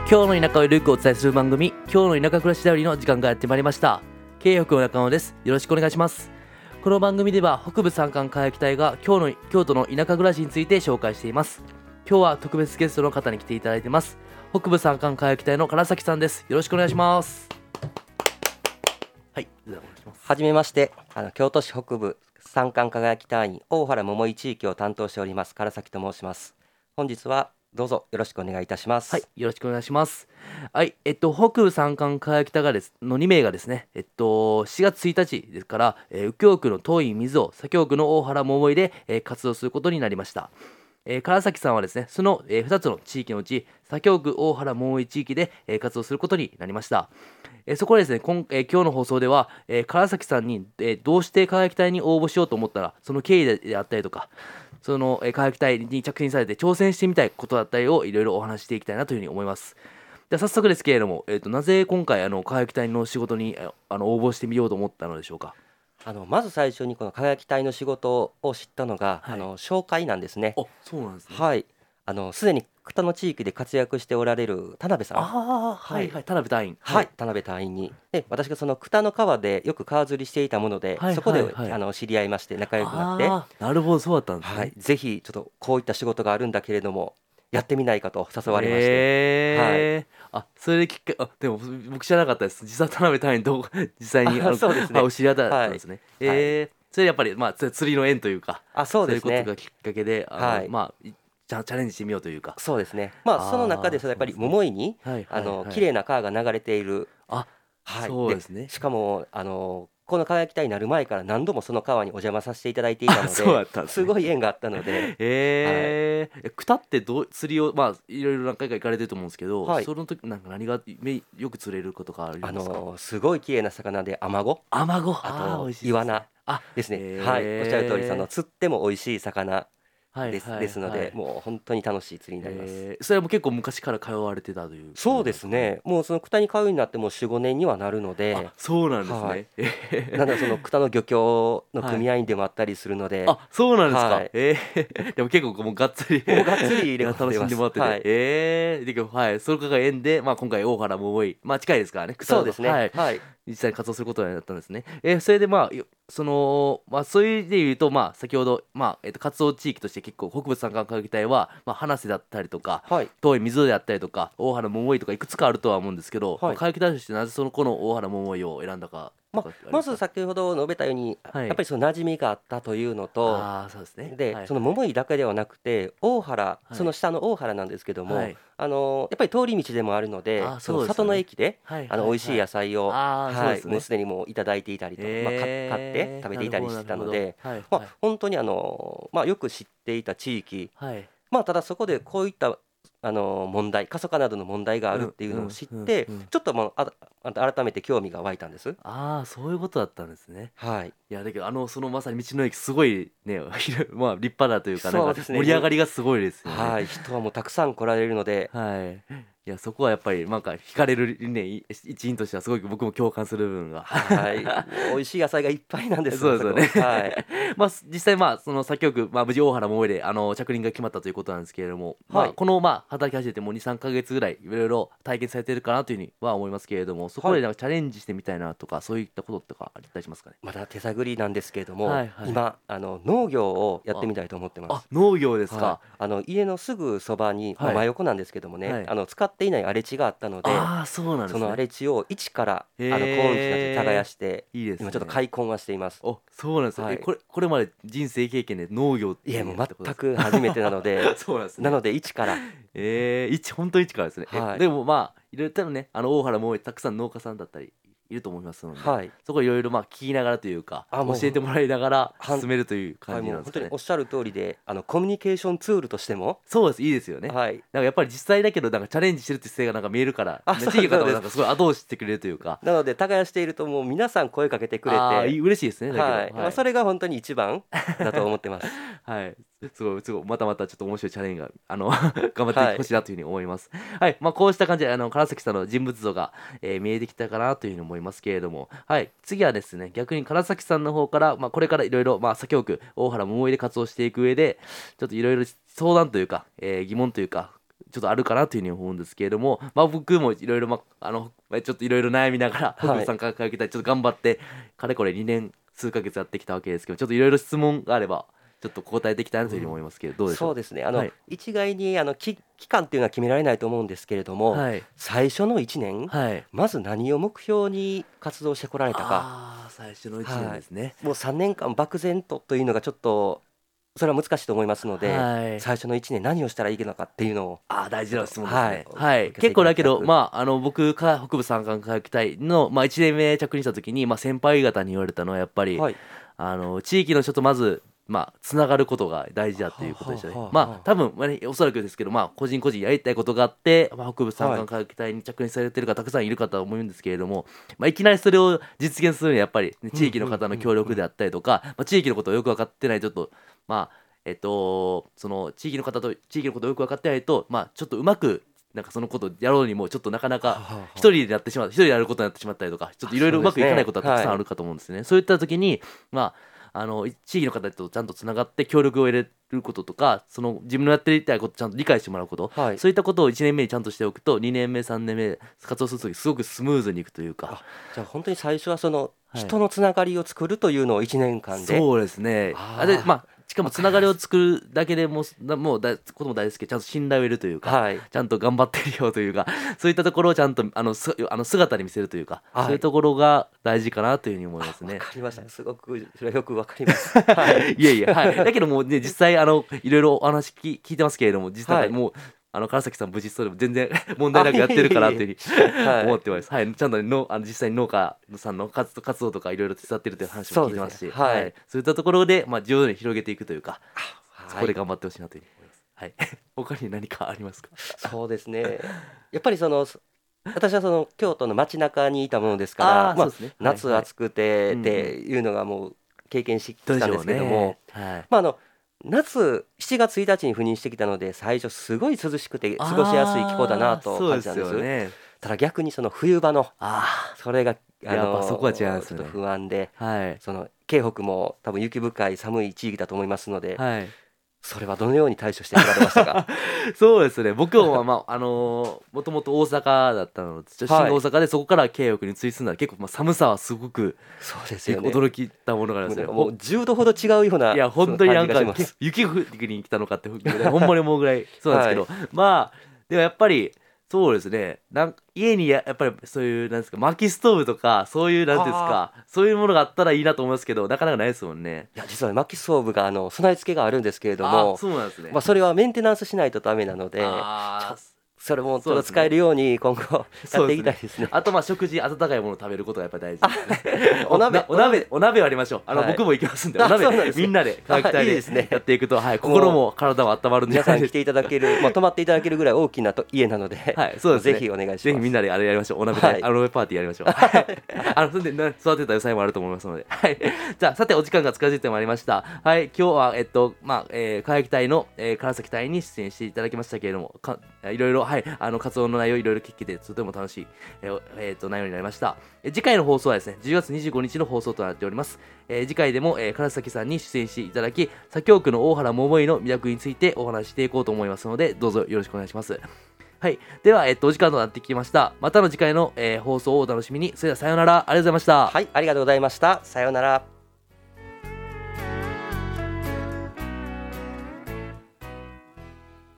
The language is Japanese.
今日の田舎をゆるくお伝えする番組、今日の田舎暮らしだよりの時間がやってまいりました。経営北の中野です。よろしくお願いします。この番組では北部山間海域隊が京都の田舎暮らしについて紹介しています。今日は特別ゲストの方に来ていただいてます。北部山間海域隊の唐崎さんです。よろしくお願いします。はい、ではお願いします。 はじめまして、京都市北部山間輝き隊員大原桃井地域を担当しております唐崎と申します。本日はどうぞよろしくお願いいたします。 はい、よろしくお願いします。はい、北部山間輝き隊がの2名がですね、4月1日ですから、右京区の当院水尾、左京区の大原桃井で、活動することになりました。唐崎さんはですね、その、2つの地域のうち左京区大原桃井地域で、活動することになりました。そこでですね、今日の放送では、唐崎さんに、どうして輝き隊に応募しようと思ったらその経緯であったりとか、その輝き隊に着任されて挑戦してみたいことだったりをいろいろお話ししていきたいなというふうに思います。では早速ですけれども、なぜ今回輝き隊の仕事に応募してみようと思ったのでしょうか。 まず最初にこの輝き隊の仕事を知ったのが、 はい、 紹介なんですね。 あ、そうなんですね。 はい、すでに北の地域で活躍しておられる田辺さん、 はいはい、田辺隊員、 はい、田辺隊員にで、私がその北の川でよく川釣りしていたもので、 はいそこで、 はいはい、 知り合いまして仲良くなって、 なるほど、そうだったんですね。 はい、ぜひちょっとこういった仕事があるんだけれどもやってみないかと誘われまして、はい、 それででも僕知らなかったです。実は田辺隊員と実際にそうですね、 お知り合いだったんですね。 はい、 それやっぱり釣りの縁というか、 そうですね、 そういうことがきっかけではい、 チャレンジしてみようというか。 そうですね、その中でやっぱりそうですね、 桃井にはいはいはい、 綺麗な川が流れている、はい、 そうですね。 しかもこの輝き隊になる前から何度もその川にお邪魔させていただいていたのそうだで、 ったんですね。 すごい縁があったので、 クタって釣りをいろいろ何回か行かれてると思うんですけど、 はい、 その時なんか何がよく釣れることがあるんですか。 すごい綺麗な魚でアマゴ、 アマゴ、 あと美味しいですね。 イワナですね、はい、おっしゃる通り釣っても美味しい魚はいはいはい、 ですので、もう本当に楽しい釣りになります。 それはもう結構昔から通われてたということそうでなんですかね。 すね、もうその北に通うようになってもう4、5年にはなるので、 そうなんですはい、 ね。 なのでその北の漁協のはい、 組合員でもあったりするので、 そうなんですか。 はい、 でも結構もうがっつりもうがっつり入れ込ん楽でます。 しんでもらってて、 はい、 ではい、それが縁で、今回大原桃井、近いですからね、 そうですね、 はい、 はい、 実際に活動することになったんですね。それでそういう意味で言うと、先ほど、活動地域として結構北部山間科学隊は、花瀬だったりとかはい、 遠い水戸であったりとか大原桃井とかいくつかあるとは思うんですけど、 はい、 科学隊としてなぜこの大原桃井を選んだかとかってありまますか。 ず先ほど述べたように、 はい、 やっぱりその馴染みがあったというのと、 そうですね。 で、 はいその桃井だけではなくて大原、 はいその下の大原なんですけども、 はい、 やっぱり通り道でもあるので、そのそうですよね。 里の駅ではい美味しい野菜を、 そうはい、 ですね。 もうすでにもういただいていたりと、買って食べていたりしてたので、 はいはい、 本当によく知っていた地域、 はい、 ただそこでこういった問題、過疎化などの問題があるっていうのを知って、ちょっと改めて興味が湧いたんです。 そういうことだったんですね。 はい、 いやだけどそのまさに道の駅すごいね立派だというか、なんかそうですね、 盛り上がりがすごいですよね。 はい、人はもうたくさん来られるので、 はい。いやそこはやっぱりなんか惹かれるね一員としてはすごく僕も共感する部分が。 はい、もう美味しい野菜がいっぱいなんです。 そうですよね。 そこ、はい、 実際その作曲、無事大原桃井で着任が決まったということなんですけれども、 はい、 この働き始めてもう2、3ヶ月ぐらいいろいろ体験されてるかなというふうには思いますけれども、そこでなんかチャレンジしてみたいなとかそういったこととかあったりしますかね。 まだ手探りなんですけれども、 はいはい、 今農業をやってみたいと思ってます。 農業ですか。 はい、家のすぐそばに、 はい、 真横なんですけどもね、 はい、 使っていない荒れ地があったので、 そうなんですね、 その荒れ地を一からコーン地で耕して、 いいですね、 今ちょっと開墾はしています。 そうなんですね、 はい、 これまで人生経験で農業っていやもう全く初めてなのでそうなんですね。 なので一から、 本当一からですね。 はい、 でもいろいろ多分ね大原もたくさん農家さんだったりいると思いますので、 はい、 そこいろいろ聞きながらというか教えてもらいながら進めるという感じなんですかね。 はい、もう本当におっしゃる通りでコミュニケーションツールとしてもそうです、いいですよね。 はい、 なんかやっぱり実際だけどなんかチャレンジしてるって姿勢がなんか見えるから、 そう地域の方もなんかすごい後押ししてくれるというか。 なので耕しているともう皆さん声かけてくれて、 嬉しいですね。だけど、 それが本当に一番だと思ってます。 はい、すごいまたちょっと面白いチャレンジが頑張ってほしいなというふうに思います。はい、こうした感じで唐崎さんの人物像が、見えてきたかなというふうに思いますけれども、はい、次はですね逆に唐崎さんの方から、これからいろいろ左京区大原桃井で活動していく上でちょっといろいろ相談というか、疑問というかちょっとあるかなというふうに思うんですけれども、僕もいろいろちょっといろいろ悩みながら北部さんから通いたいちょっと頑張ってかれこれ2年数ヶ月やってきたわけですけど、ちょっといろいろ質問があればちょっと答えていきたいなというふうに思いますけど、どうでしょう。 そうですね。 はい一概に期間っていうのは決められないと思うんですけれども、 はい最初の1年、 はいまず何を目標に活動してこられたか。 最初の1年ですね。 もう3年間漠然というのがちょっとそれは難しいと思いますので、 はい最初の1年何をしたらいいのかっていうのを。 大事な質問ですね。 ははいい、 受けてい結構だけど、 ただき僕が北部三冠科学隊の、1年目着任した時に、先輩方に言われたのはやっぱり、 はい、 地域の人とまずつながることが大事だっていうことでしたね。多分、おそらくですけど、個人個人やりたいことがあって、北部三冠科学隊に着任されてる方たくさんいるかと思うんですけれども、いきなりそれを実現するにはやっぱり、ね、地域の方の協力であったりとか、地域のことをよく分かってないちょっとその地域の方と地域のことをよく分かってないと、ちょっとうまくなんかそのことをやろうにもちょっとなかなか一人でやってしまう、一人でやることになってしまったりとか、ちょっといろいろうまくいかないことはたくさんあるかと思うんですね。そういった時に地域の方とちゃんとつながって協力を入れることとか、その自分のやっていたいことをちゃんと理解してもらうこと、 はいそういったことを1年目にちゃんとしておくと2年目3年目活動する時すごくスムーズにいくというか。 じゃあ本当に最初はそのはい人のつながりを作るというのを1年間で、 そうですね。でしかもつながりを作るだけでもことも大事ですけど、ちゃんと信頼を得るというか、 はいちゃんと頑張ってるよというか、そういったところをちゃんと姿に見せるというか、 はいそういうところが大事かなというふうに思いますね。 わかりました。すごくそれはよくわかります。はいいえいえ、はい。だけどもうね、実際いろいろお話聞いてますけれども、実際もう、唐崎さん無事それも全然問題なくやってるかなというふうにはい思ってます。はい、ちゃんと実際に農家さんの活動とかいろいろ手伝ってるという話も聞いてますし、 そうですねはいそういったところで徐々に広げていくというか、 はいそこで頑張ってほしいなというふうに思います。はい。他に何かありますか。 そうですね。やっぱり私はその京都の街中にいたものですから、 そうですね。 夏はい暑くてはいっていうのがもう経験してきどうでしょうたんですけども、 ね。はい。 夏7月1日に赴任してきたので、最初すごい涼しくて過ごしやすい気候だなと感じたんです。 そうですよね。 ただ逆にその冬場のそれがやっぱそこは違いますねちょっと不安で、 はいその京北も多分雪深い寒い地域だと思いますので、 はい。 それはどのように対処してこられましたか。 そうですね。僕はもともと大阪だったので、出身が大阪で、そこから京北に移り住んだら結構寒さはすごくそうですよね。 驚きたものがありますね。 もう10度ほど違うような、 いや本当になんかその感じがします。 雪降りに来たのかってぐらいほんまに思うぐらいそうなんですけど、でもやっぱりそうですね。家にやっぱりそういうなんですか、薪ストーブとかそういうなんていうんですか、そういうものがあったらいいなと思いますけど、なかなかないですもんね。 いや実は薪ストーブが備え付けがあるんですけれども、 そうなんですね。 それはメンテナンスしないとダメなので、それもちょっと使えるように今後やっていきたいですね。 あと食事、温かいものを食べることがやっぱり大事ですね。 お鍋はありましょう。 はい僕も行きますんで、おそうなんですね鍋みんなで科学隊でいいですねやっていくと、心も体も温まるんで皆さん来ていただける、泊まっていただけるぐらい大きな家なので、 はい、そうですね。 ぜひお願いします。 ぜひみんなであれやりましょう。お鍋はいで、お鍋パーティーやりましょう。それで育てた野菜もあると思いますので。はい。じゃあ、さてお時間が近づいてまいりました。はい。今日は科学隊の唐崎隊に出演していただきましたけれども、いろいろ活動の内容いろいろ聞けてとても楽しい内容になりました。次回の放送はですね、10月25日の放送となっております。次回でも唐崎さんに出演していただき、左京区の大原桃井の魅力についてお話ししていこうと思いますので、どうぞよろしくお願いします。はい。では、お時間となってきました。またの次回の、放送をお楽しみに。それではさようなら。ありがとうございました。 はい、ありがとうございました。さようなら。